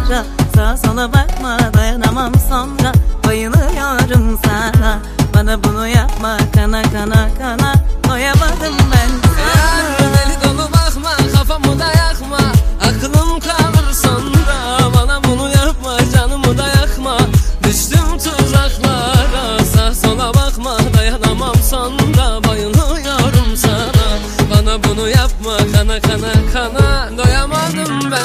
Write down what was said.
sonra. Sağa sola bakma, dayanamam sonra. Bayılıyorum sana. Bana bunu yapma, kana kana kana. Doyamadım ben sana. Deli dolu bakma, kafamı da yakma. Aklım kalır sonra. Bana bunu yapma, canımı da yakma. Düştüm tuzaklara. Sağa sola bakma, dayanamam sonra. Bayılıyorum sana. Bana bunu yapma, kana kana kana.